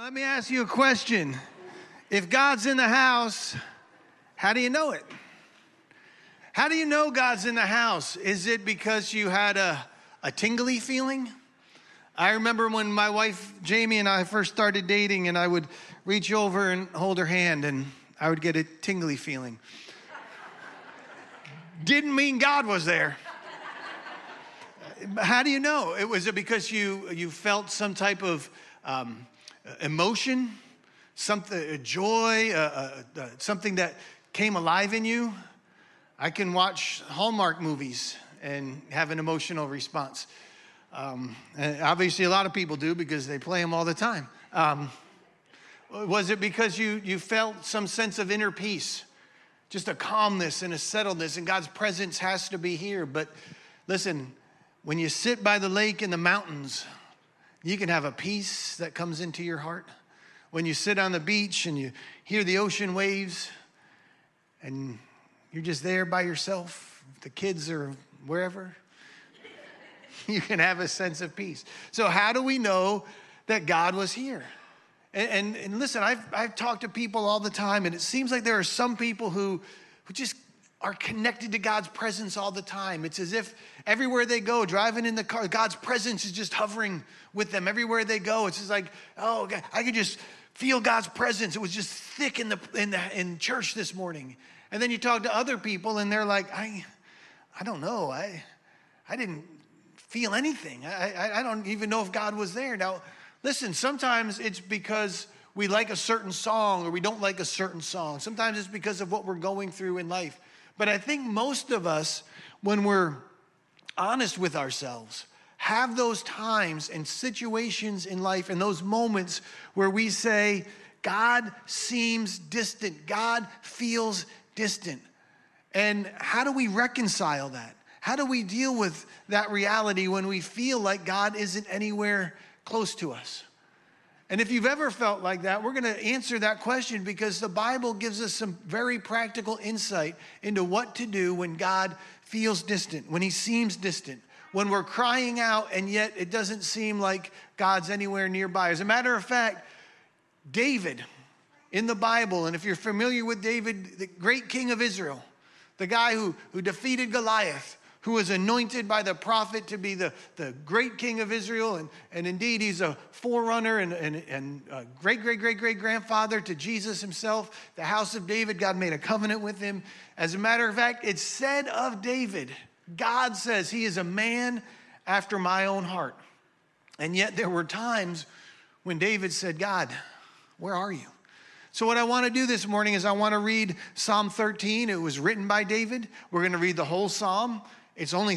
Let me ask you a question. If God's in the house, how do you know it? How do you know God's in the house? Is it because you had a tingly feeling? I remember when my wife, Jamie, and I first started dating, and I would reach over and hold her hand, and I would get a tingly feeling. Didn't mean God was there. How do you know? Was it because you felt some type of emotion, something, a joy, something that came alive in you? I can watch Hallmark movies and have an emotional response. And obviously, a lot of people do because they play them all the time. Was it because you felt some sense of inner peace, just a calmness and a settledness, and God's presence has to be here? But listen, when you sit by the lake in the mountains, you can have a peace that comes into your heart. When you sit on the beach and you hear the ocean waves and you're just there by yourself, the kids are wherever, you can have a sense of peace. So how do we know that God was here? And listen, I've talked to people all the time, and it seems like there are some people who just are connected to God's presence all the time. It's as if everywhere they go, driving in the car, God's presence is just hovering with them. Everywhere they go, it's just like, oh, God, I could just feel God's presence. It was just thick in church this morning. And then you talk to other people, and they're like, I don't know. I didn't feel anything. I don't even know if God was there. Now, listen, sometimes it's because we like a certain song or we don't like a certain song. Sometimes it's because of what we're going through in life. But I think most of us, when we're honest with ourselves, have those times and situations in life and those moments where we say, God seems distant. God feels distant. And how do we reconcile that? How do we deal with that reality when we feel like God isn't anywhere close to us? And if you've ever felt like that, we're going to answer that question because the Bible gives us some very practical insight into what to do when God feels distant, when he seems distant, when we're crying out and yet it doesn't seem like God's anywhere nearby. As a matter of fact, David in the Bible, and if you're familiar with David, the great king of Israel, the guy who defeated Goliath, who was anointed by the prophet to be the great king of Israel. And indeed, he's a forerunner and great-great-great-great-grandfather to Jesus himself. The house of David, God made a covenant with him. As a matter of fact, it's said of David, God says he is a man after my own heart. And yet there were times when David said, God, where are you? So what I want to do this morning is I want to read Psalm 13. It was written by David. We're going to read the whole psalm. It's only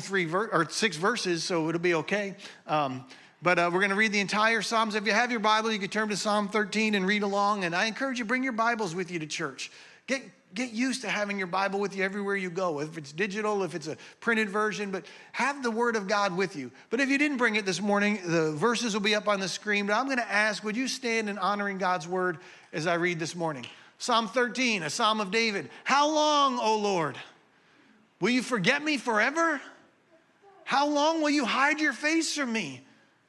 6 verses, so it'll be okay. But we're going to read the entire Psalms. If you have your Bible, you can turn to Psalm 13 and read along. And I encourage you, bring your Bibles with you to church. Get used to having your Bible with you everywhere you go. If it's digital, if it's a printed version, but have the Word of God with you. But if you didn't bring it this morning, the verses will be up on the screen. But I'm going to ask, would you stand in honoring God's Word as I read this morning? Psalm 13, a Psalm of David. How long, O Lord? Will you forget me forever? How long will you hide your face from me?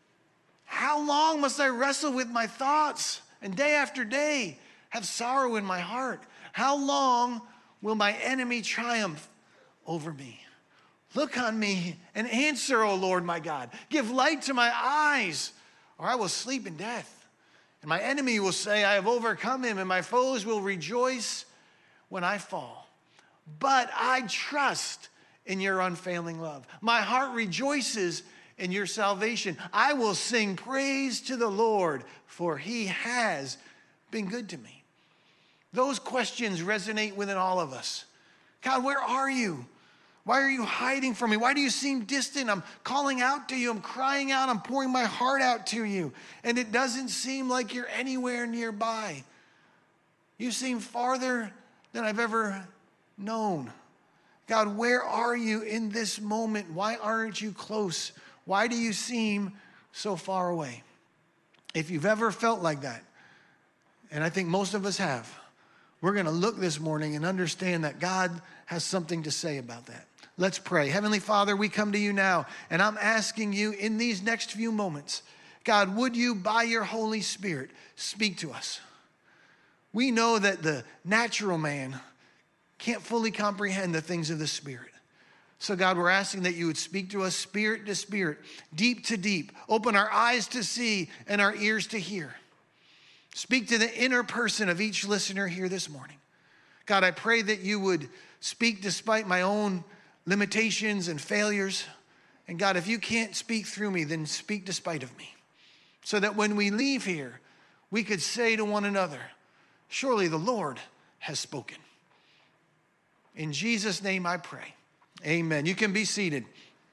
How long must I wrestle with my thoughts and day after day have sorrow in my heart? How long will my enemy triumph over me? Look on me and answer, O Lord my God. Give light to my eyes, or I will sleep in death. And my enemy will say, I have overcome him, and my foes will rejoice when I fall. But I trust in your unfailing love. My heart rejoices in your salvation. I will sing praise to the Lord, for he has been good to me. Those questions resonate within all of us. God, where are you? Why are you hiding from me? Why do you seem distant? I'm calling out to you. I'm crying out. I'm pouring my heart out to you. And it doesn't seem like you're anywhere nearby. You seem farther than I've ever known. God, where are you in this moment? Why aren't you close? Why do you seem so far away? If you've ever felt like that, and I think most of us have, we're going to look this morning and understand that God has something to say about that. Let's pray. Heavenly Father, we come to you now, and I'm asking you in these next few moments, God, would you, by your Holy Spirit, speak to us? We know that the natural man can't fully comprehend the things of the Spirit. So God, we're asking that you would speak to us spirit to spirit, deep to deep. Open our eyes to see and our ears to hear. Speak to the inner person of each listener here this morning. God, I pray that you would speak despite my own limitations and failures. And God, if you can't speak through me, then speak despite of me. So that when we leave here, we could say to one another, surely the Lord has spoken. In Jesus' name I pray. Amen. You can be seated.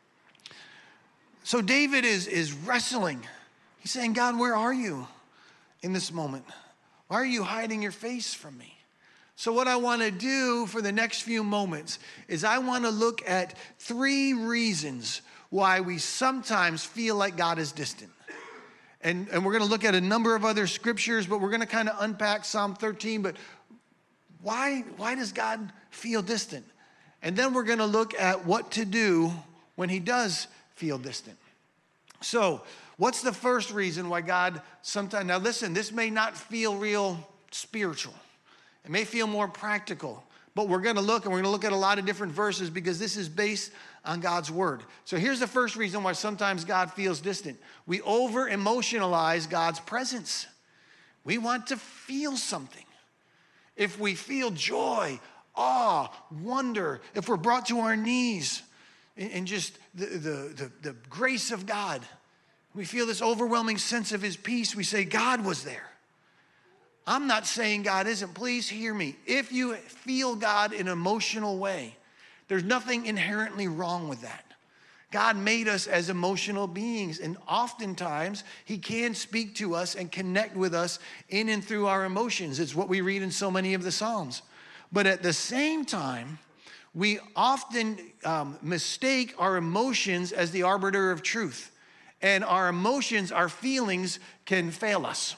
So David is wrestling. He's saying, God, where are you in this moment? Why are you hiding your face from me? So what I want to do for the next few moments is I want to look at 3 reasons why we sometimes feel like God is distant. And we're going to look at a number of other scriptures, but we're going to kind of unpack Psalm 13. But why does God feel distant? And then we're going to look at what to do when he does feel distant. So what's the first reason why God sometimes, now listen, this may not feel real spiritual. It may feel more practical, but we're going to look at a lot of different verses because this is based on God's word. So here's the first reason why sometimes God feels distant. We over-emotionalize God's presence. We want to feel something. If we feel joy, awe, wonder, if we're brought to our knees in just the grace of God, we feel this overwhelming sense of his peace, we say, God was there. I'm not saying God isn't. Please hear me. If you feel God in an emotional way, there's nothing inherently wrong with that. God made us as emotional beings, and oftentimes he can speak to us and connect with us in and through our emotions. It's what we read in so many of the Psalms. But at the same time, we often mistake our emotions as the arbiter of truth. And our emotions, our feelings can fail us.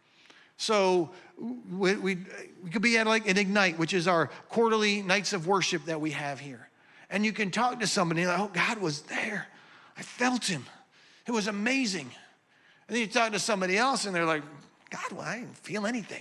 So we could be at like an Ignite, which is our quarterly nights of worship that we have here. And you can talk to somebody like, oh, God was there. I felt him. It was amazing. And then you talk to somebody else and they're like, God, well, I didn't feel anything.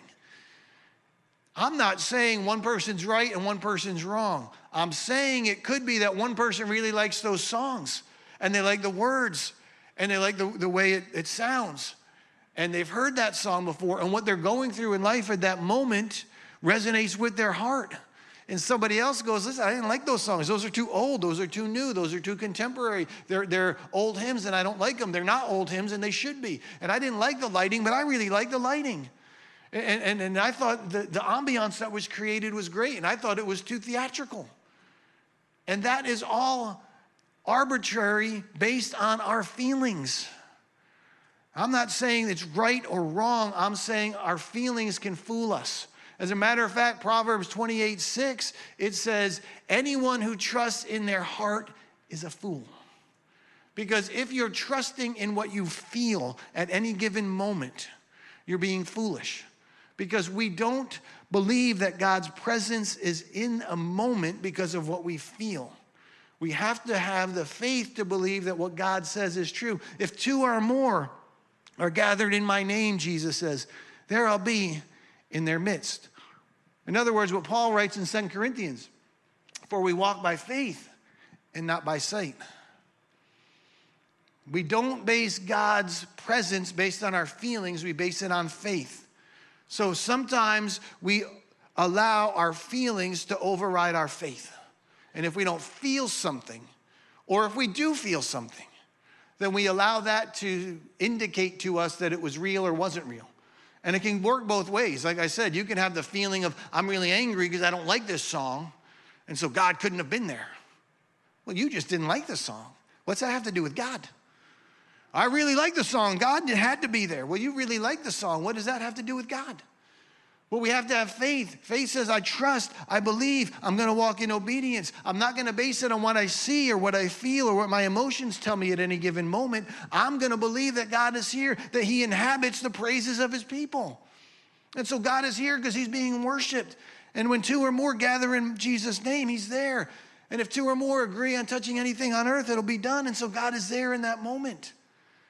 I'm not saying one person's right and one person's wrong. I'm saying it could be that one person really likes those songs and they like the words and they like the way it sounds. And they've heard that song before, and what they're going through in life at that moment resonates with their heart. And somebody else goes, listen, I didn't like those songs. Those are too old. Those are too new. Those are too contemporary. They're old hymns, and I don't like them. They're not old hymns, and they should be. And I didn't like the lighting, but I really like the lighting. And I thought the ambiance that was created was great, and I thought it was too theatrical. And that is all arbitrary based on our feelings. I'm not saying it's right or wrong. I'm saying our feelings can fool us. As a matter of fact, Proverbs 28:6, it says, anyone who trusts in their heart is a fool. Because if you're trusting in what you feel at any given moment, you're being foolish. Because we don't believe that God's presence is in a moment because of what we feel. We have to have the faith to believe that what God says is true. If 2 or more are gathered in my name, Jesus says, there I'll be in their midst. In other words, what Paul writes in 2 Corinthians, for we walk by faith and not by sight. We don't base God's presence based on our feelings, we base it on faith. So sometimes we allow our feelings to override our faith. And if we don't feel something, or if we do feel something, then we allow that to indicate to us that it was real or wasn't real. And it can work both ways. Like I said, you can have the feeling of, I'm really angry because I don't like this song, and so God couldn't have been there. Well, you just didn't like the song. What's that have to do with God? I really like the song. God had to be there. Well, you really like the song. What does that have to do with God? Well, we have to have faith. Faith says, I trust, I believe, I'm going to walk in obedience. I'm not going to base it on what I see or what I feel or what my emotions tell me at any given moment. I'm going to believe that God is here, that he inhabits the praises of his people. And so God is here because he's being worshiped. And when 2 or more gather in Jesus' name, he's there. And if 2 or more agree on touching anything on earth, it'll be done. And so God is there in that moment.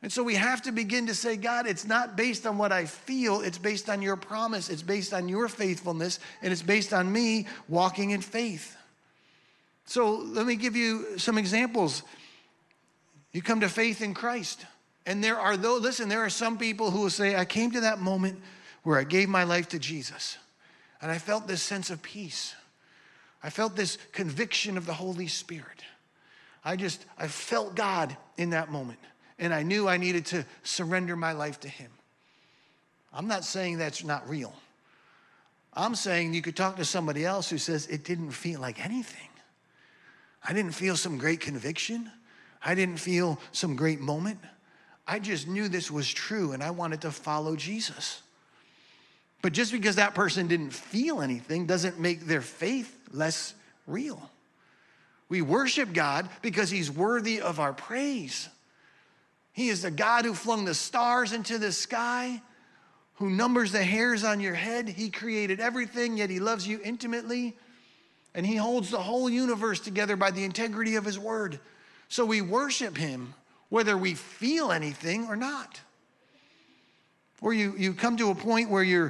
And so we have to begin to say, God, it's not based on what I feel. It's based on your promise. It's based on your faithfulness. And it's based on me walking in faith. So let me give you some examples. You come to faith in Christ. And there are some people who will say, I came to that moment where I gave my life to Jesus. And I felt this sense of peace. I felt this conviction of the Holy Spirit. I felt God in that moment. And I knew I needed to surrender my life to him. I'm not saying that's not real. I'm saying you could talk to somebody else who says it didn't feel like anything. I didn't feel some great conviction. I didn't feel some great moment. I just knew this was true and I wanted to follow Jesus. But just because that person didn't feel anything doesn't make their faith less real. We worship God because he's worthy of our praise. He is the God who flung the stars into the sky, who numbers the hairs on your head. He created everything, yet he loves you intimately. And he holds the whole universe together by the integrity of his word. So we worship him whether we feel anything or not. Or you come to a point where you're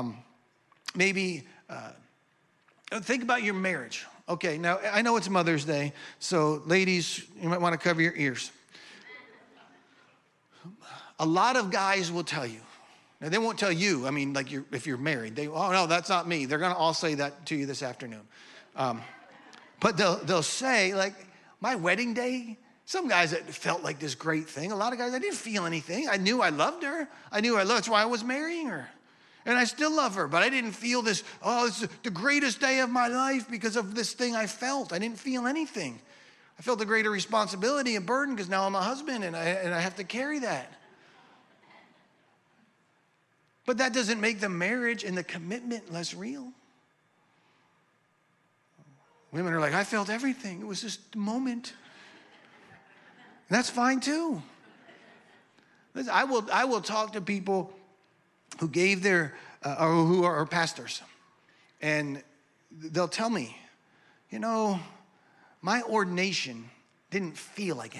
think about your marriage. Okay, now I know it's Mother's Day, so ladies, you might want to cover your ears. A lot of guys will tell you. Now, they won't tell you, if you're married. Oh, no, that's not me. They're going to all say that to you this afternoon. But they'll say, like, my wedding day, some guys that felt like this great thing. A lot of guys, I didn't feel anything. I knew I loved her. That's why I was marrying her. And I still love her, but I didn't feel this, it's the greatest day of my life because of this thing I felt. I didn't feel anything. I felt a greater responsibility and burden because now I'm a husband and I have to carry that. But that doesn't make the marriage and the commitment less real. Women are like, I felt everything. It was just a moment. And that's fine too. Listen, I will talk to people who gave or who are pastors. And they'll tell me, my ordination didn't feel like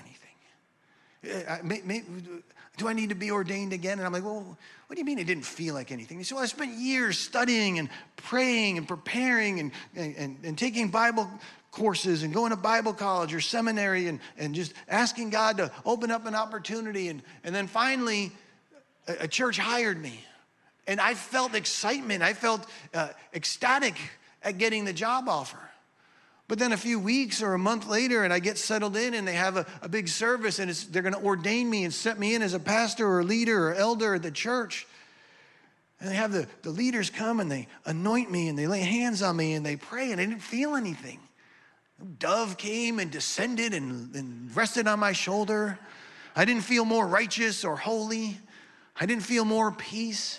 anything. Do I need to be ordained again? And I'm like, well, what do you mean it didn't feel like anything? They say, well, I spent years studying and praying and preparing and taking Bible courses and going to Bible college or seminary and just asking God to open up an opportunity. And then finally, a church hired me. And I felt excitement. I felt ecstatic at getting the job offer. But then a few weeks or a month later, and I get settled in, and they have a big service, and they're going to ordain me and set me in as a pastor or a leader or elder at the church. And they have the leaders come, and they anoint me, and they lay hands on me, and they pray, and I didn't feel anything. A dove came and descended and rested on my shoulder. I didn't feel more righteous or holy. I didn't feel more peace.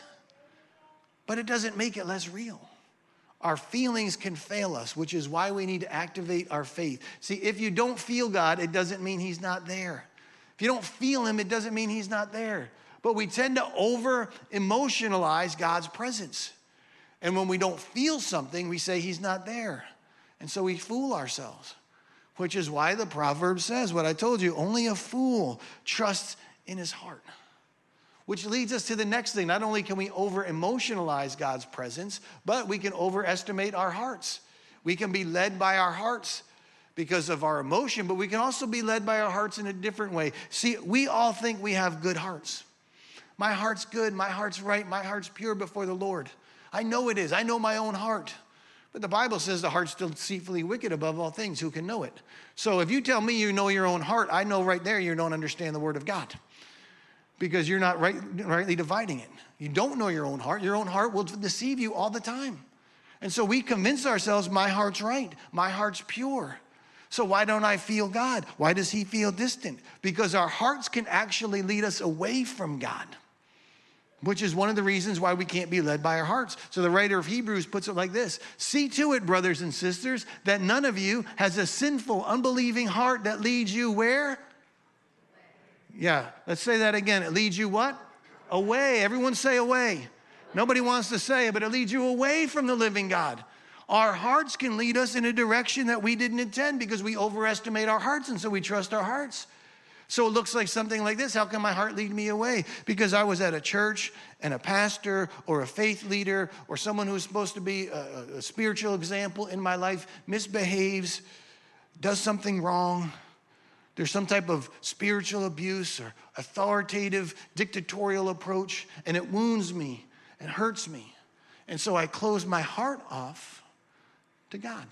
But it doesn't make it less real. Our feelings can fail us, which is why we need to activate our faith. See, if you don't feel God, it doesn't mean he's not there. If you don't feel him, it doesn't mean he's not there. But we tend to over-emotionalize God's presence. And when we don't feel something, we say he's not there. And so we fool ourselves, which is why the proverb says what I told you, only a fool trusts in his heart. Which leads us to the next thing. Not only can we over-emotionalize God's presence, but we can overestimate our hearts. We can be led by our hearts because of our emotion, but we can also be led by our hearts in a different way. See, we all think we have good hearts. My heart's good, my heart's right, my heart's pure before the Lord. I know it is. I know my own heart. But the Bible says the heart's still deceitfully wicked above all things. Who can know it? So if you tell me you know your own heart, I know right there you don't understand the word of God. Because you're not rightly dividing it. You don't know your own heart. Your own heart will deceive you all the time. And so we convince ourselves my heart's right. My heart's pure. So why don't I feel God? Why does he feel distant? Because our hearts can actually lead us away from God, which is one of the reasons why we can't be led by our hearts. So the writer of Hebrews puts it like this. See to it, brothers and sisters, that none of you has a sinful, unbelieving heart that leads you where? Yeah, let's say that again. It leads you what? Away. Everyone say away. Nobody wants to say it, but it leads you away from the living God. Our hearts can lead us in a direction that we didn't intend because we overestimate our hearts, and so we trust our hearts. So it looks like something like this. How can my heart lead me away? Because I was at a church and a pastor or a faith leader or someone who's supposed to be a spiritual example in my life misbehaves, does something wrong. There's some type of spiritual abuse or authoritative, dictatorial approach, and it wounds me and hurts me. And so I close my heart off to God.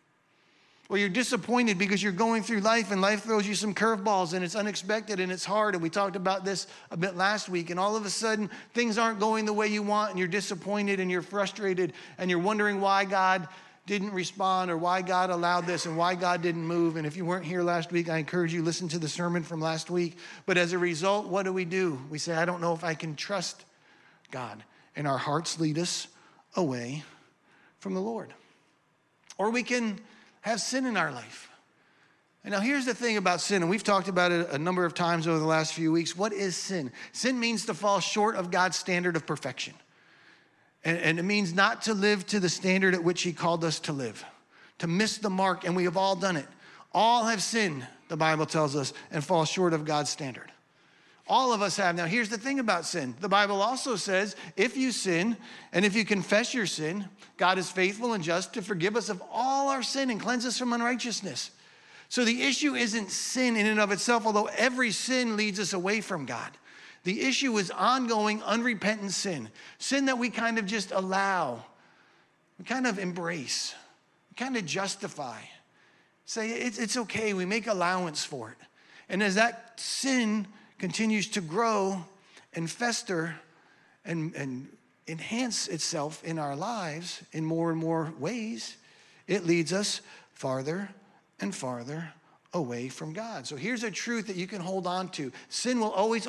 Or you're disappointed because you're going through life and life throws you some curveballs and it's unexpected and it's hard. And we talked about this a bit last week. And all of a sudden, things aren't going the way you want and you're disappointed and you're frustrated and you're wondering why God didn't respond or why God allowed this and why God didn't move. And if you weren't here last week, I encourage you to listen to the sermon from last week. But as a result, what do? We say, I don't know if I can trust God. And our hearts lead us away from the Lord. Or we can have sin in our life. And now here's the thing about sin, and we've talked about it a number of times over the last few weeks. What is sin? Sin means to fall short of God's standard of perfection. And it means not to live to the standard at which he called us to live, to miss the mark, and we have all done it. All have sinned, the Bible tells us, and fall short of God's standard. All of us have. Now, here's the thing about sin. The Bible also says, if you sin, and if you confess your sin, God is faithful and just to forgive us of all our sin and cleanse us from unrighteousness. So the issue isn't sin in and of itself, although every sin leads us away from God. The issue is ongoing, unrepentant sin. Sin that we kind of just allow, we kind of embrace, we kind of justify. Say, it's okay, we make allowance for it. And as that sin continues to grow and fester and enhance itself in our lives in more and more ways, it leads us farther and farther away from God. So here's a truth that you can hold on to. Sin will always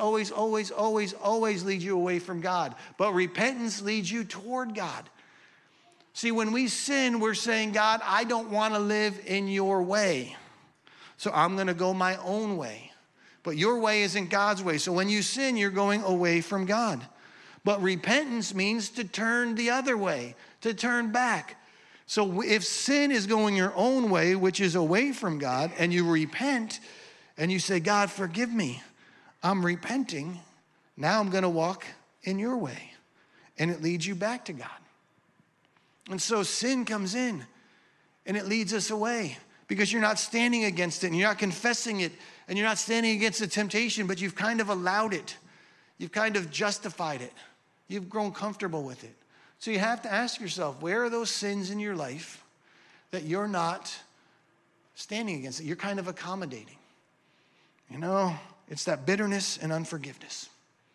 lead you away from God, but repentance leads you toward God. See, when we sin, we're saying, God, I don't want to live in your way, so I'm going to go my own way. But your way isn't God's way. So when you sin, you're going away from God. But repentance means to turn the other way, to turn back. So if sin is going your own way, which is away from God, and you repent and you say, God, forgive me, I'm repenting, now I'm going to walk in your way. And it leads you back to God. And so sin comes in and it leads us away because you're not standing against it and you're not confessing it and you're not standing against the temptation, but you've kind of allowed it. You've kind of justified it. You've grown comfortable with it. So you have to ask yourself, where are those sins in your life that you're not standing against, that you're kind of accommodating? You know, it's that bitterness and unforgiveness.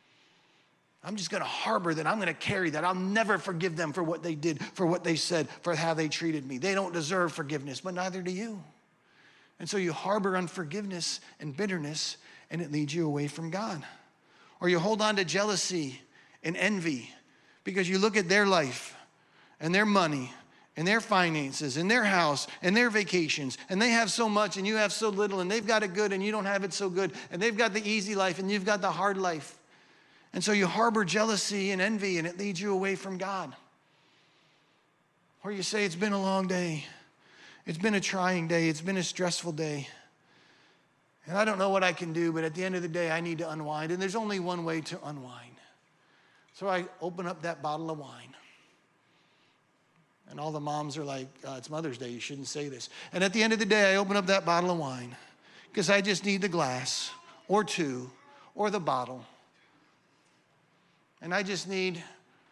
I'm just going to harbor that. I'm going to carry that. I'll never forgive them for what they did, for what they said, for how they treated me. They don't deserve forgiveness, but neither do you. And so you harbor unforgiveness and bitterness, and it leads you away from God. Or you hold on to jealousy and envy because you look at their life and their money and their finances and their house and their vacations, and they have so much and you have so little, and they've got it good and you don't have it so good, and they've got the easy life and you've got the hard life. And so you harbor jealousy and envy, and it leads you away from God. Or you say, it's been a long day. It's been a trying day. It's been a stressful day. And I don't know what I can do, but at the end of the day, I need to unwind. And there's only one way to unwind. So I open up that bottle of wine. And all the moms are like, it's Mother's Day, you shouldn't say this. And at the end of the day, I open up that bottle of wine because I just need the glass or two or the bottle. And I just need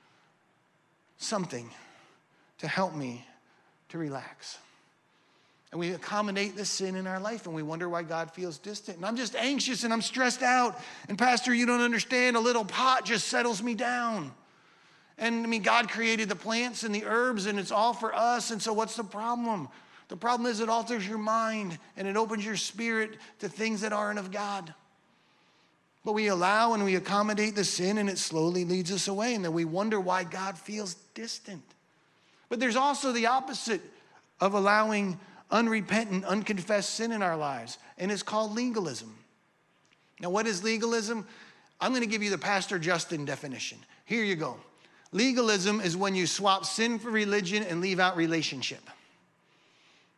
something to help me to relax. And we accommodate the sin in our life, and we wonder why God feels distant. And I'm just anxious, and I'm stressed out. And Pastor, you don't understand, a little pot just settles me down. And I mean, God created the plants and the herbs, and it's all for us. And so what's the problem? The problem is it alters your mind, and it opens your spirit to things that aren't of God. But we allow and we accommodate the sin, and it slowly leads us away. And then we wonder why God feels distant. But there's also the opposite of allowing unrepentant, unconfessed sin in our lives, and it's called legalism. Now, what is legalism? I'm going to give you the Pastor Justin definition. Here you go. Legalism is when you swap sin for religion and leave out relationship.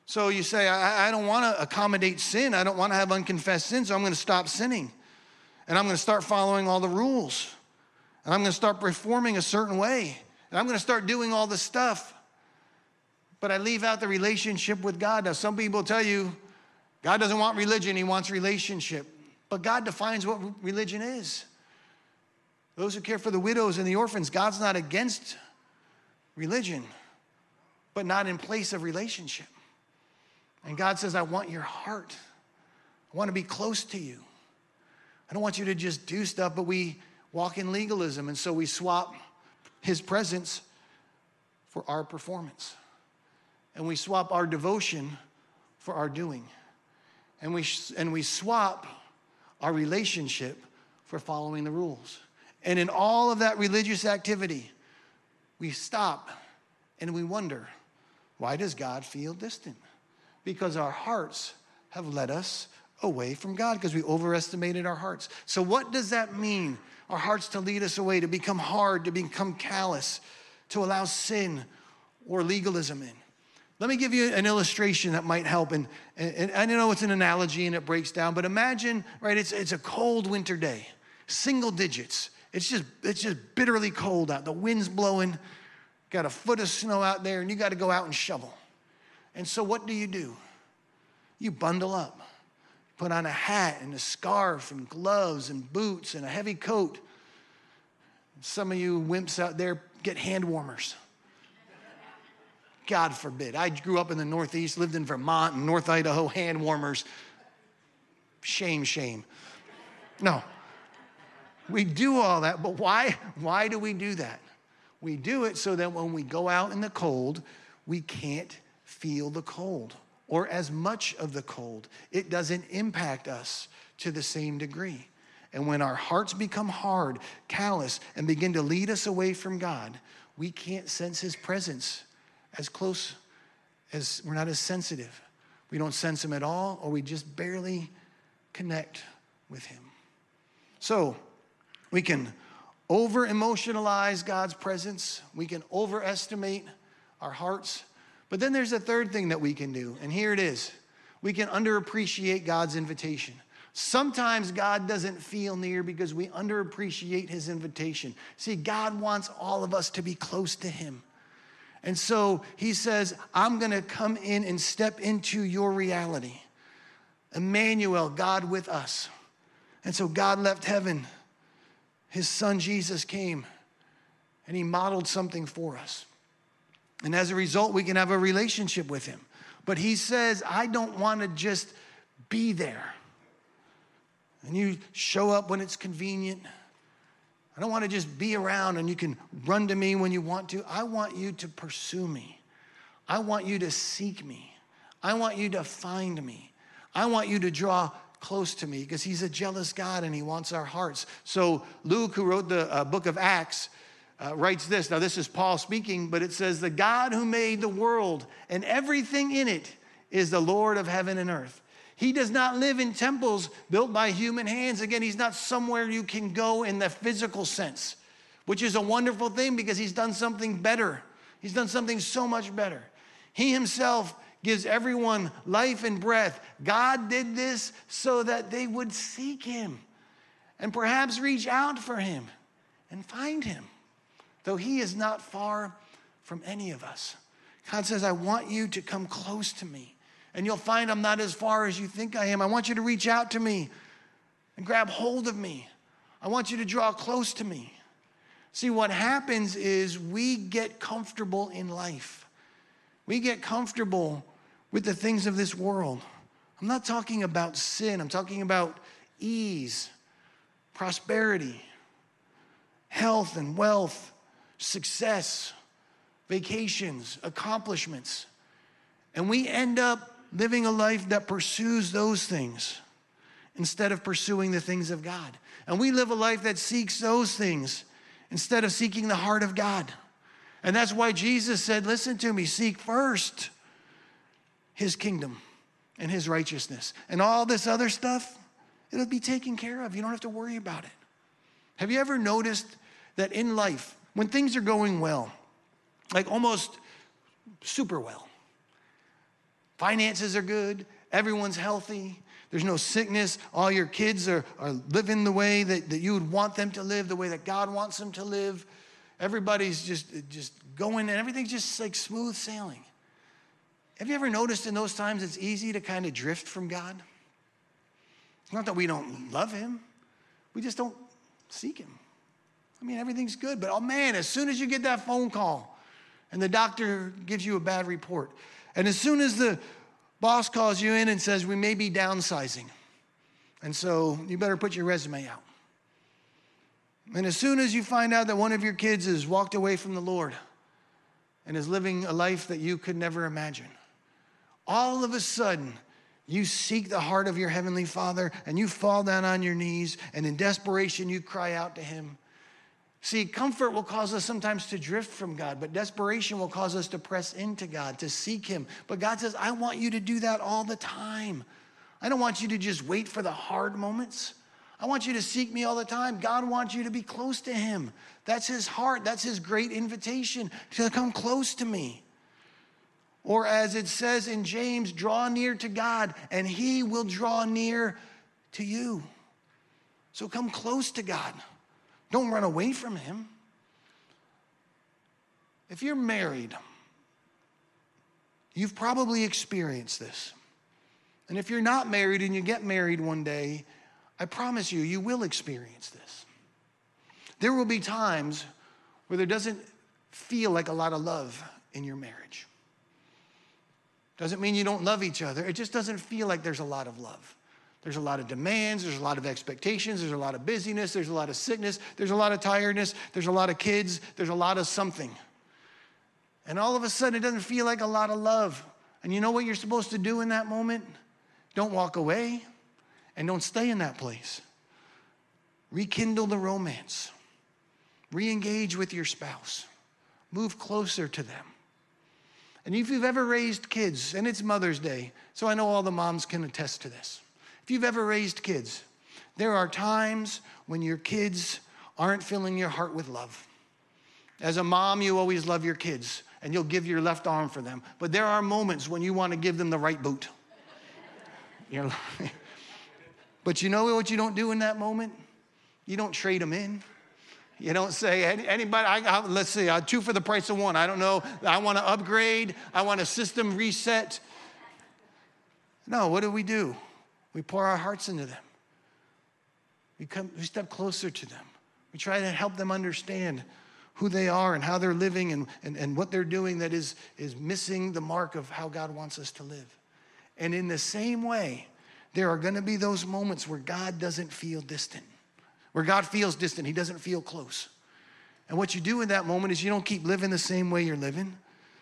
So you say, I don't want to accommodate sin. I don't want to have unconfessed sin, so I'm going to stop sinning. And I'm going to start following all the rules. And I'm going to start performing a certain way. And I'm going to start doing all this stuff. But I leave out the relationship with God. Now, some people tell you, God doesn't want religion, he wants relationship. But God defines what religion is. Those who care for the widows and the orphans, God's not against religion, but not in place of relationship. And God says, I want your heart. I want to be close to you. I don't want you to just do stuff, but we walk in legalism, and so we swap his presence for our performance. And we swap our devotion for our doing. And we swap our relationship for following the rules. And in all of that religious activity, we stop and we wonder, why does God feel distant? Because our hearts have led us away from God, because we overestimated our hearts. So what does that mean? Our hearts to lead us away, to become hard, to become callous, to allow sin or legalism in. Let me give you an illustration that might help. And I know it's an analogy and it breaks down, but imagine, right, it's a cold winter day, single digits. It's just bitterly cold out. The wind's blowing, got a foot of snow out there, and you got to go out and shovel. And so what do? You bundle up, put on a hat and a scarf and gloves and boots and a heavy coat. Some of you wimps out there get hand warmers. God forbid. I grew up in the Northeast, lived in Vermont and North Idaho, hand warmers. Shame, shame. No. We do all that, but why? Why do we do that? We do it so that when we go out in the cold, we can't feel the cold or as much of the cold. It doesn't impact us to the same degree. And when our hearts become hard, callous, and begin to lead us away from God, we can't sense his presence as close as, we're not as sensitive. We don't sense him at all, or we just barely connect with him. So we can over-emotionalize God's presence. We can overestimate our hearts. But then there's a third thing that we can do, and here it is. We can underappreciate God's invitation. Sometimes God doesn't feel near because we underappreciate his invitation. See, God wants all of us to be close to him. And so he says, I'm going to come in and step into your reality. Emmanuel, God with us. And so God left heaven. His son Jesus came and he modeled something for us. And as a result, we can have a relationship with him. But he says, I don't want to just be there. And you show up when it's convenient. I don't want to just be around and you can run to me when you want to. I want you to pursue me. I want you to seek me. I want you to find me. I want you to draw close to me because he's a jealous God and he wants our hearts. So Luke, who wrote the book of Acts, writes this. Now this is Paul speaking, but it says, the God who made the world and everything in it is the Lord of heaven and earth. He does not live in temples built by human hands. Again, he's not somewhere you can go in the physical sense, which is a wonderful thing because he's done something better. He's done something so much better. He himself gives everyone life and breath. God did this so that they would seek him and perhaps reach out for him and find him, though he is not far from any of us. God says, I want you to come close to me. And you'll find I'm not as far as you think I am. I want you to reach out to me and grab hold of me. I want you to draw close to me. See, what happens is we get comfortable in life. We get comfortable with the things of this world. I'm not talking about sin. I'm talking about ease, prosperity, health and wealth, success, vacations, accomplishments. And we end up living a life that pursues those things instead of pursuing the things of God. And we live a life that seeks those things instead of seeking the heart of God. And that's why Jesus said, listen to me, seek first his kingdom and his righteousness. And all this other stuff, it'll be taken care of. You don't have to worry about it. Have you ever noticed that in life, when things are going well, like almost super well, Finances are good. Everyone's healthy. There's no sickness. All your kids are living the way that you would want them to live, the way that God wants them to live. Everybody's just going, and everything's just like smooth sailing. Have you ever noticed in those times it's easy to kind of drift from God? It's not that we don't love him. We just don't seek him. I mean, everything's good. But, oh, man, as soon as you get that phone call and the doctor gives you a bad report, and as soon as the boss calls you in and says, we may be downsizing, and so you better put your resume out. And as soon as you find out that one of your kids has walked away from the Lord and is living a life that you could never imagine, all of a sudden, you seek the heart of your heavenly Father and you fall down on your knees, and in desperation, you cry out to him. See, comfort will cause us sometimes to drift from God, but desperation will cause us to press into God, to seek him. But God says, I want you to do that all the time. I don't want you to just wait for the hard moments. I want you to seek me all the time. God wants you to be close to him. That's his heart. That's his great invitation to come close to me. Or as it says in James, draw near to God and he will draw near to you. So come close to God. Don't run away from him. If you're married, you've probably experienced this. And if you're not married and you get married one day, I promise you, you will experience this. There will be times where there doesn't feel like a lot of love in your marriage. Doesn't mean you don't love each other. It just doesn't feel like there's a lot of love. There's a lot of demands. There's a lot of expectations. There's a lot of busyness. There's a lot of sickness. There's a lot of tiredness. There's a lot of kids. There's a lot of something. And all of a sudden, it doesn't feel like a lot of love. And you know what you're supposed to do in that moment? Don't walk away and don't stay in that place. Rekindle the romance. Re-engage with your spouse. Move closer to them. And if you've ever raised kids, and it's Mother's Day, so I know all the moms can attest to this. If you've ever raised kids, there are times when your kids aren't filling your heart with love. As a mom, you always love your kids, and you'll give your left arm for them. But there are moments when you want to give them the right boot. But you know what you don't do in that moment? You don't trade them in. You don't say, anybody, let's see, 2 for the price of 1. I don't know. I want to upgrade. I want a system reset. No, what do? We pour our hearts into them. We step closer to them. We try to help them understand who they are and how they're living and what they're doing that is missing the mark of how God wants us to live. And in the same way, there are going to be those moments where God doesn't feel distant. Where God feels distant, he doesn't feel close. And what you do in that moment is you don't keep living the same way you're living.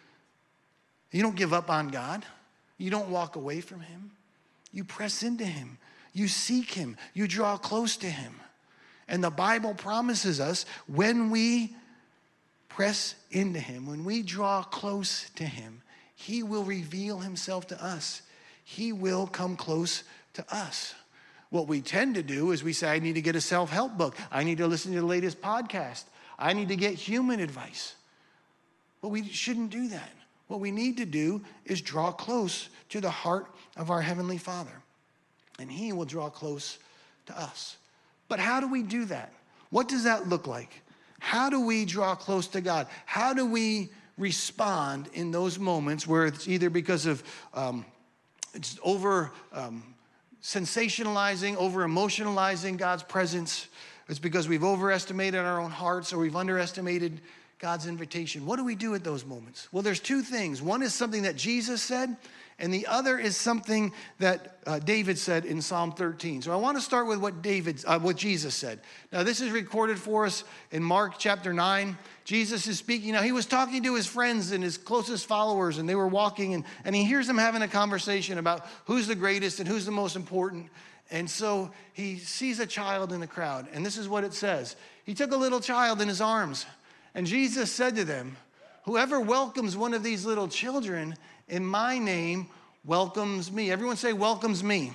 You don't give up on God. You don't walk away from him. You press into him. You seek him. You draw close to him. And the Bible promises us when we press into him, when we draw close to him, he will reveal himself to us. He will come close to us. What we tend to do is we say, I need to get a self-help book. I need to listen to the latest podcast. I need to get human advice. But we shouldn't do that. What we need to do is draw close to the heart of our Heavenly Father. And he will draw close to us. But how do we do that? What does that look like? How do we draw close to God? How do we respond in those moments where it's either because of it's over sensationalizing, over-emotionalizing God's presence. It's because we've overestimated our own hearts or we've underestimated God's invitation. What do we do at those moments? Well, there's 2 things. One is something that Jesus said, and the other is something that David said in Psalm 13. So I want to start with what Jesus said. Now, this is recorded for us in Mark chapter 9. Jesus is speaking. Now, he was talking to his friends and his closest followers, and they were walking, and he hears them having a conversation about who's the greatest and who's the most important. And so he sees a child in the crowd, and this is what it says. He took a little child in his arms, and Jesus said to them, whoever welcomes one of these little children in my name welcomes me. Everyone say, welcomes me.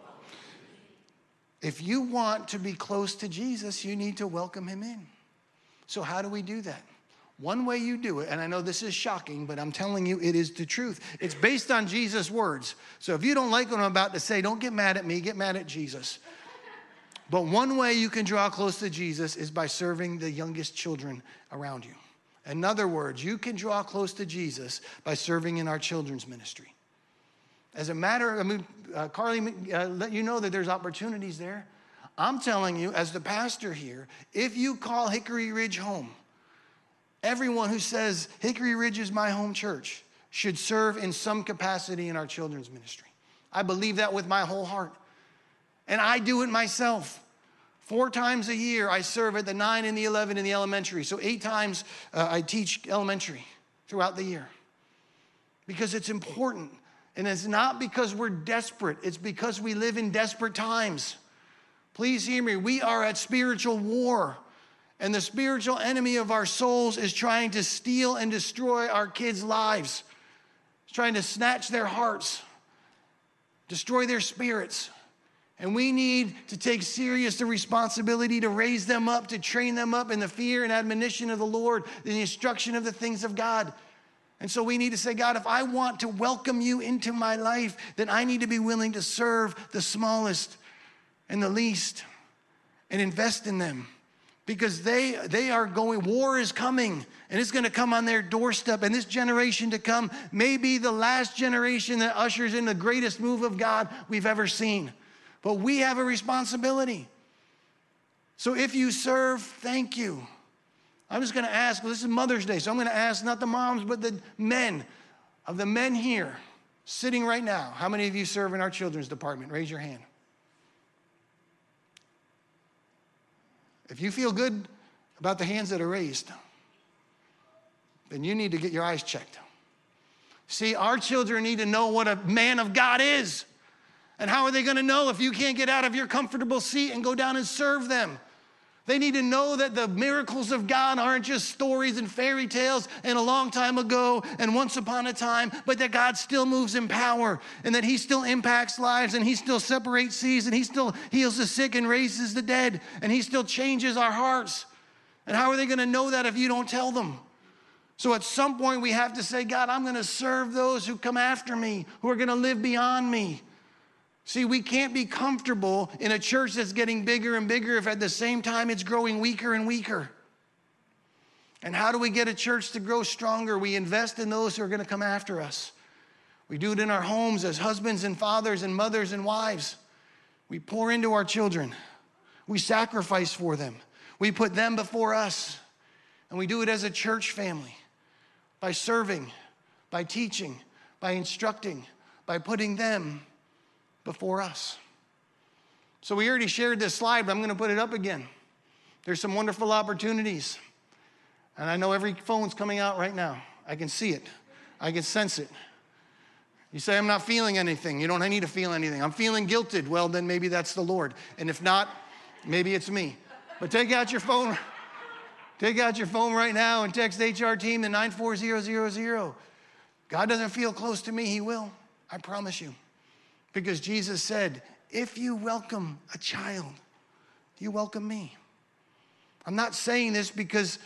If you want to be close to Jesus, you need to welcome him in. So how do we do that? One way you do it, and I know this is shocking, but I'm telling you it is the truth. It's based on Jesus' words. So if you don't like what I'm about to say, don't get mad at me, get mad at Jesus. But one way you can draw close to Jesus is by serving the youngest children around you. In other words, you can draw close to Jesus by serving in our children's ministry. As a matter, Carly let you know that there's opportunities there. I'm telling you, as the pastor here, if you call Hickory Ridge home, everyone who says Hickory Ridge is my home church should serve in some capacity in our children's ministry. I believe that with my whole heart. And I do it myself. 4 times a year, I serve at the 9 and the 11 in the elementary. So 8 times I teach elementary throughout the year. Because it's important. And it's not because we're desperate. It's because we live in desperate times. Please hear me. We are at spiritual war. And the spiritual enemy of our souls is trying to steal and destroy our kids' lives. He's trying to snatch their hearts, destroy their spirits. And we need to take serious the responsibility to raise them up, to train them up in the fear and admonition of the Lord, in the instruction of the things of God. And so we need to say, God, if I want to welcome you into my life, then I need to be willing to serve the smallest and the least and invest in them. Because they are going, war is coming, and it's going to come on their doorstep. And this generation to come may be the last generation that ushers in the greatest move of God we've ever seen. But we have a responsibility. So if you serve, thank you. I'm just going to ask, well, this is Mother's Day, so I'm going to ask not the moms, but the men. Of the men here, sitting right now, how many of you serve in our children's department? Raise your hand. If you feel good about the hands that are raised, then you need to get your eyes checked. See, our children need to know what a man of God is. And how are they going to know if you can't get out of your comfortable seat and go down and serve them? They need to know that the miracles of God aren't just stories and fairy tales and a long time ago and once upon a time, but that God still moves in power and that he still impacts lives and he still separates seas and he still heals the sick and raises the dead and he still changes our hearts. And how are they going to know that if you don't tell them? So at some point we have to say, God, I'm going to serve those who come after me, who are going to live beyond me. See, we can't be comfortable in a church that's getting bigger and bigger if at the same time it's growing weaker and weaker. And how do we get a church to grow stronger? We invest in those who are going to come after us. We do it in our homes as husbands and fathers and mothers and wives. We pour into our children. We sacrifice for them. We put them before us. And we do it as a church family by serving, by teaching, by instructing, by putting them before us. So we already shared this slide, but I'm going to put it up again. There's some wonderful opportunities. And I know every phone's coming out right now. I can see it. I can sense it. You say, I'm not feeling anything. You don't need to feel anything. I'm feeling guilted. Well, then maybe that's the Lord. And if not, maybe it's me. But take out your phone. Take out your phone right now and text HR team to 94000. God doesn't feel close to me. He will. I promise you. Because Jesus said, if you welcome a child, you welcome me. I'm not saying this because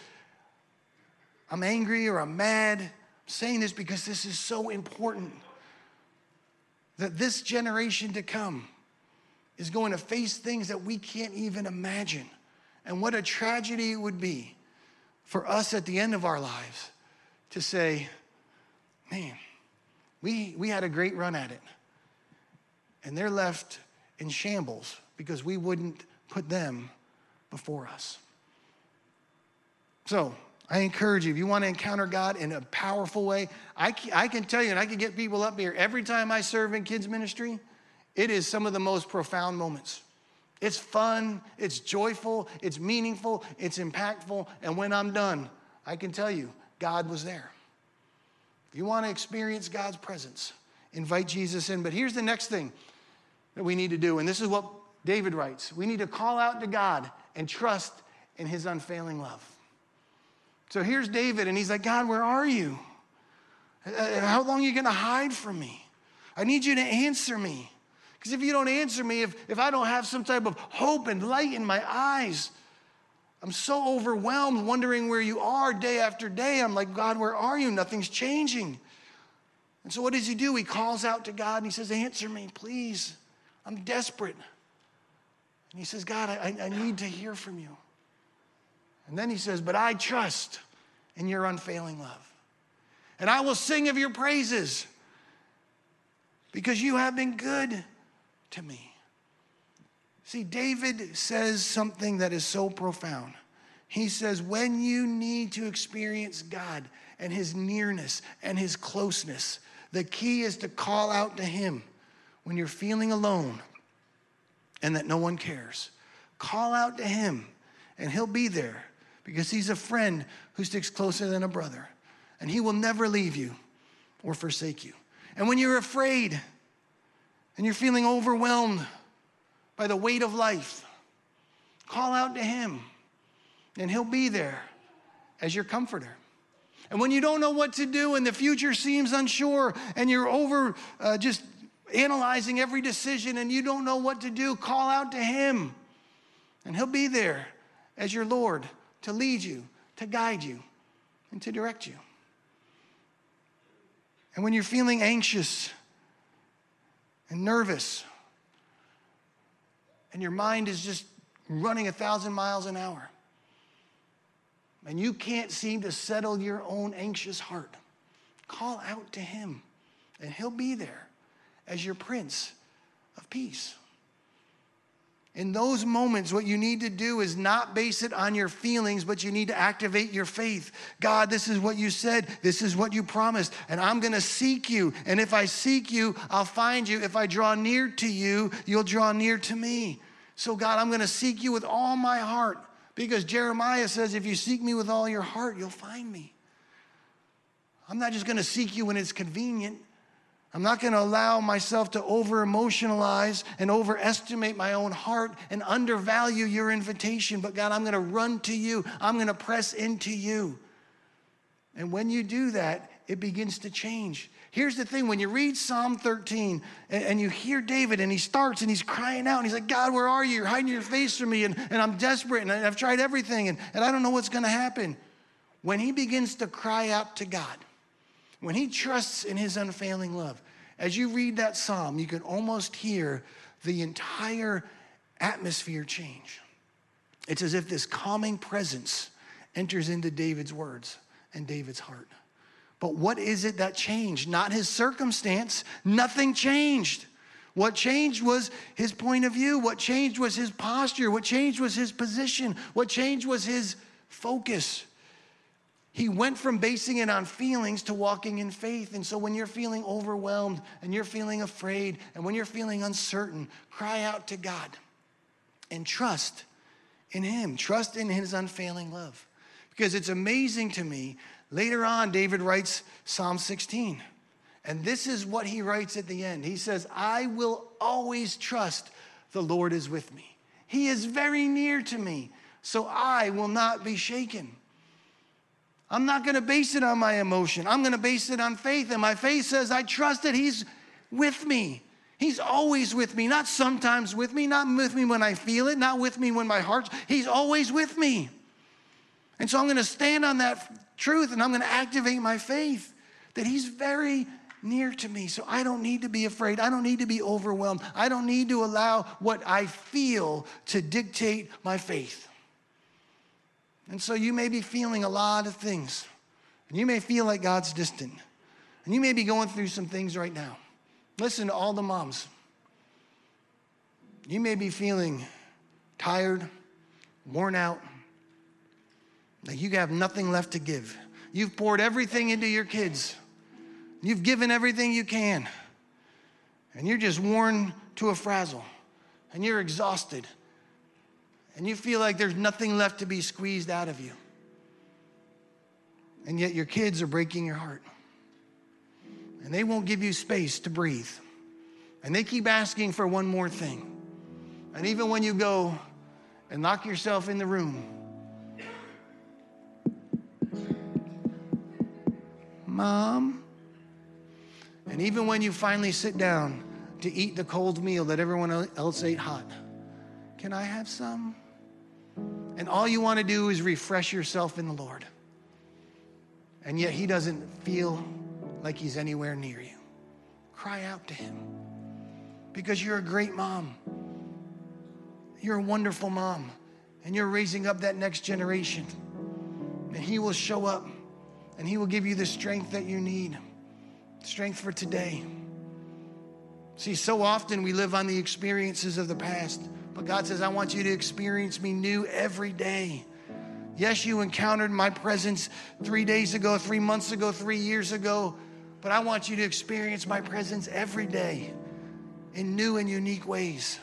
I'm angry or I'm mad. I'm saying this because this is so important. That this generation to come is going to face things that we can't even imagine. And what a tragedy it would be for us at the end of our lives to say, man, we had a great run at it. And they're left in shambles because we wouldn't put them before us. So I encourage you, if you want to encounter God in a powerful way, I can tell you, and I can get people up here, every time I serve in kids ministry, it is some of the most profound moments. It's fun, it's joyful, it's meaningful, it's impactful, and when I'm done, I can tell you, God was there. If you want to experience God's presence, invite Jesus in. But here's the next thing that we need to do, and this is what David writes. We need to call out to God and trust in his unfailing love. So here's David, and he's like, God, where are you? How long are you going to hide from me? I need you to answer me. Because if you don't answer me, if I don't have some type of hope and light in my eyes, I'm so overwhelmed, wondering where you are day after day. I'm like, God, where are you? Nothing's changing. And so what does he do? He calls out to God and he says, answer me, please. I'm desperate. And he says, God, I need to hear from you. And then he says, but I trust in your unfailing love. And I will sing of your praises because you have been good to me. See, David says something that is so profound. He says, when you need to experience God and his nearness and his closeness, the key is to call out to him when you're feeling alone and that no one cares. Call out to him and he'll be there because he's a friend who sticks closer than a brother. And he will never leave you or forsake you. And when you're afraid and you're feeling overwhelmed by the weight of life, call out to him and he'll be there as your comforter. And when you don't know what to do and the future seems unsure and you're just analyzing every decision and you don't know what to do, call out to him and he'll be there as your Lord to lead you, to guide you, and to direct you. And when you're feeling anxious and nervous and your mind is just running 1,000 miles an hour and you can't seem to settle your own anxious heart, call out to him and he'll be there as your Prince of Peace. In those moments, what you need to do is not base it on your feelings, but you need to activate your faith. God, this is what you said. This is what you promised. And I'm going to seek you. And if I seek you, I'll find you. If I draw near to you, you'll draw near to me. So God, I'm going to seek you with all my heart. Because Jeremiah says, if you seek me with all your heart, you'll find me. I'm not just going to seek you when it's convenient. I'm not going to allow myself to over-emotionalize and overestimate my own heart and undervalue your invitation. But God, I'm going to run to you. I'm going to press into you. And when you do that, it begins to change. Here's the thing. When you read Psalm 13 and you hear David and he starts and he's crying out and he's like, God, where are you? You're hiding your face from me and I'm desperate and I've tried everything and I don't know what's going to happen. When he begins to cry out to God, when he trusts in his unfailing love, as you read that psalm, you can almost hear the entire atmosphere change. It's as if this calming presence enters into David's words and David's heart. But what is it that changed? Not his circumstance. Nothing changed. What changed was his point of view. What changed was his posture. What changed was his position. What changed was his focus. He went from basing it on feelings to walking in faith. And so when you're feeling overwhelmed and you're feeling afraid and when you're feeling uncertain, cry out to God and trust in him. Trust in his unfailing love. Because it's amazing to me, later on, David writes Psalm 16. And this is what he writes at the end. He says, I will always trust the Lord is with me. He is very near to me, so I will not be shaken. I'm not going to base it on my emotion. I'm going to base it on faith. And my faith says, I trust that he's with me. He's always with me, not sometimes with me, not with me when I feel it, not with me when my heart's, he's always with me. And so I'm going to stand on that truth and I'm going to activate my faith that he's very near to me. So I don't need to be afraid. I don't need to be overwhelmed. I don't need to allow what I feel to dictate my faith. And so you may be feeling a lot of things. And you may feel like God's distant. And you may be going through some things right now. Listen to all the moms. You may be feeling tired, worn out, like you have nothing left to give. You've poured everything into your kids. You've given everything you can. And you're just worn to a frazzle. And you're exhausted. And you feel like there's nothing left to be squeezed out of you. And yet your kids are breaking your heart. And they won't give you space to breathe. And they keep asking for one more thing. And even when you go and lock yourself in the room, Mom. And even when you finally sit down to eat the cold meal that everyone else ate hot, can I have some? And all you want to do is refresh yourself in the Lord. And yet he doesn't feel like he's anywhere near you. Cry out to him, because you're a great mom. You're a wonderful mom, and you're raising up that next generation. And he will show up, and he will give you the strength that you need, strength for today. See, so often we live on the experiences of the past, but God says, I want you to experience me new every day. Yes, you encountered my presence 3 days ago, 3 months ago, 3 years ago, but I want you to experience my presence every day in new and unique ways.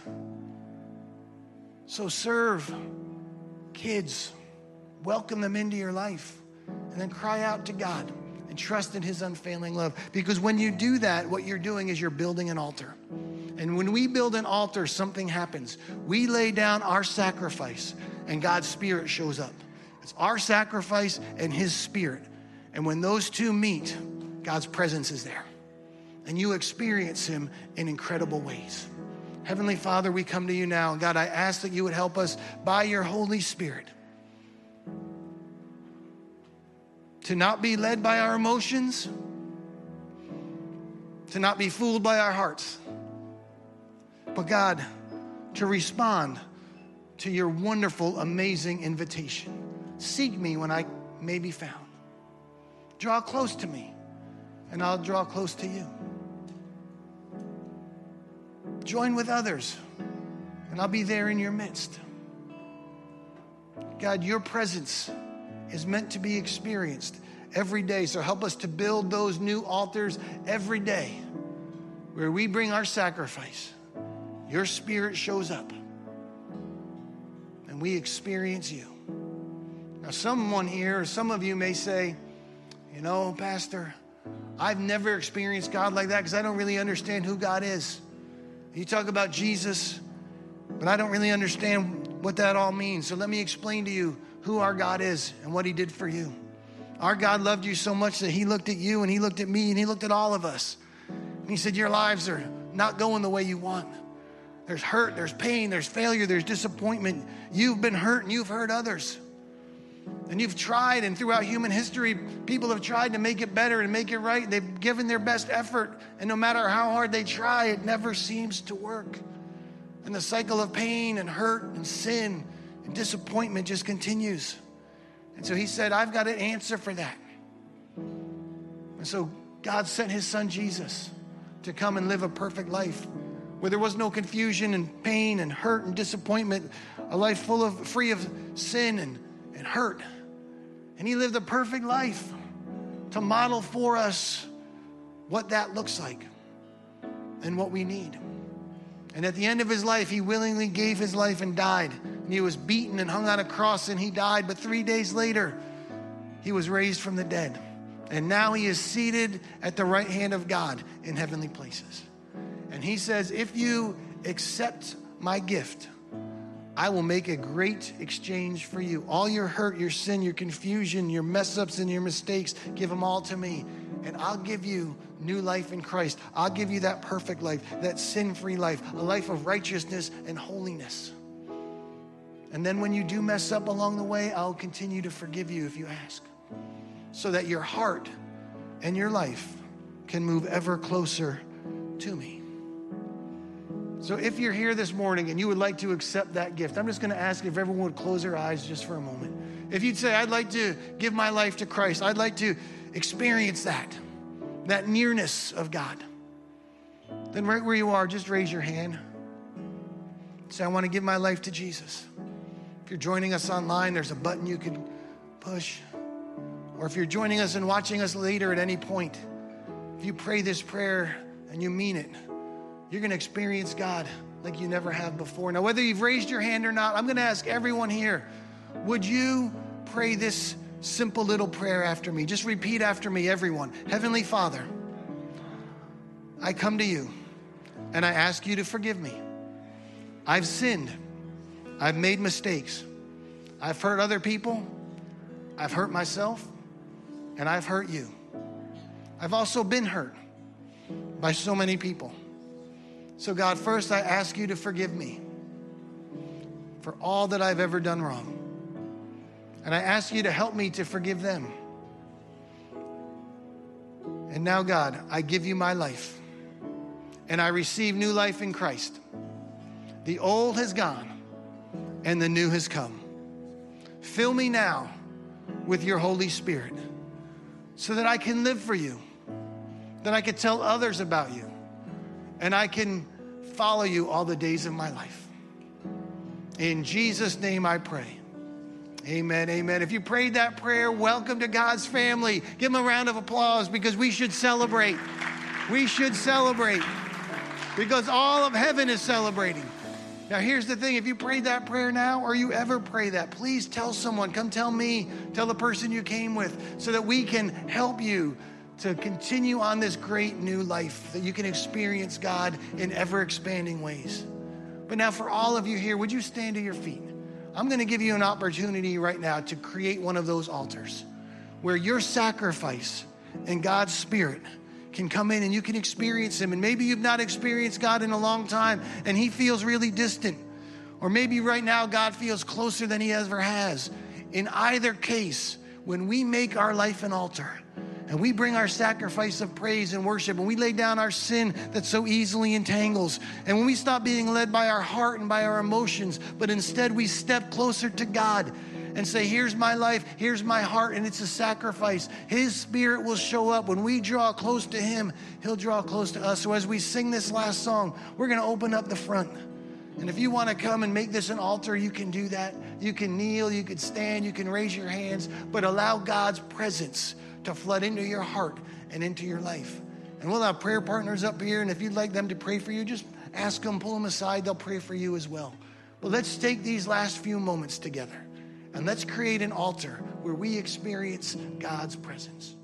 So serve kids, welcome them into your life, and then cry out to God and trust in his unfailing love. Because when you do that, what you're doing is you're building an altar. And when we build an altar, something happens. We lay down our sacrifice, and God's Spirit shows up. It's our sacrifice and his Spirit. And when those two meet, God's presence is there. And you experience him in incredible ways. Heavenly Father, we come to you now. And God, I ask that you would help us by your Holy Spirit to not be led by our emotions, to not be fooled by our hearts, but God, to respond to your wonderful, amazing invitation. Seek me when I may be found. Draw close to me, and I'll draw close to you. Join with others, and I'll be there in your midst. God, your presence is meant to be experienced every day, so help us to build those new altars every day where we bring our sacrifice. Your Spirit shows up, and we experience you. Now, someone here, or some of you may say, you know, Pastor, I've never experienced God like that because I don't really understand who God is. You talk about Jesus, but I don't really understand what that all means. So let me explain to you who our God is and what he did for you. Our God loved you so much that he looked at you and he looked at me and he looked at all of us. And he said, your lives are not going the way you want. There's hurt, there's pain, there's failure, there's disappointment. You've been hurt and you've hurt others. And you've tried, and throughout human history, people have tried to make it better and make it right. They've given their best effort, and no matter how hard they try, it never seems to work. And the cycle of pain and hurt and sin and disappointment just continues. And so he said, I've got an answer for that. And so God sent his son Jesus to come and live a perfect life where there was no confusion and pain and hurt and disappointment, a life free of sin and hurt. And he lived a perfect life to model for us what that looks like and what we need. And at the end of his life, he willingly gave his life and died. And he was beaten and hung on a cross and he died. But 3 days later, he was raised from the dead. And now he is seated at the right hand of God in heavenly places. And he says, if you accept my gift, I will make a great exchange for you. All your hurt, your sin, your confusion, your mess-ups and your mistakes, give them all to me. And I'll give you new life in Christ. I'll give you that perfect life, that sin-free life, a life of righteousness and holiness. And then when you do mess up along the way, I'll continue to forgive you if you ask, so that your heart and your life can move ever closer to me. So if you're here this morning and you would like to accept that gift, I'm just going to ask if everyone would close their eyes just for a moment. If you'd say, I'd like to give my life to Christ, I'd like to experience that nearness of God, then right where you are, just raise your hand. Say, I want to give my life to Jesus. If you're joining us online, there's a button you can push. Or if you're joining us and watching us later at any point, if you pray this prayer and you mean it, you're going to experience God like you never have before. Now, whether you've raised your hand or not, I'm going to ask everyone here, would you pray this simple little prayer after me? Just repeat after me, everyone. Heavenly Father, I come to you and I ask you to forgive me. I've sinned. I've made mistakes. I've hurt other people. I've hurt myself. And I've hurt you. I've also been hurt by so many people. So God, first I ask you to forgive me for all that I've ever done wrong. And I ask you to help me to forgive them. And now, God, I give you my life. And I receive new life in Christ. The old has gone and the new has come. Fill me now with your Holy Spirit so that I can live for you, that I can tell others about you, and I can follow you all the days of my life. In Jesus' name I pray. Amen, amen. If you prayed that prayer, welcome to God's family. Give them a round of applause because we should celebrate. We should celebrate because all of heaven is celebrating. Now, here's the thing. If you prayed that prayer now or you ever pray that, please tell someone. Come tell me. Tell the person you came with so that we can help you to continue on this great new life, that you can experience God in ever-expanding ways. But now for all of you here, would you stand to your feet? I'm going to give you an opportunity right now to create one of those altars where your sacrifice and God's Spirit can come in and you can experience him. And maybe you've not experienced God in a long time and he feels really distant. Or maybe right now God feels closer than he ever has. In either case, when we make our life an altar and we bring our sacrifice of praise and worship and we lay down our sin that so easily entangles, and when we stop being led by our heart and by our emotions, but instead we step closer to God and say, here's my life, here's my heart, and it's a sacrifice. His Spirit will show up. When we draw close to him, he'll draw close to us. So as we sing this last song, we're going to open up the front. And if you want to come and make this an altar, you can do that. You can kneel, you can stand, you can raise your hands, but allow God's presence to flood into your heart and into your life. And we'll have prayer partners up here, and if you'd like them to pray for you, just ask them, pull them aside, they'll pray for you as well. But let's take these last few moments together. And let's create an altar where we experience God's presence.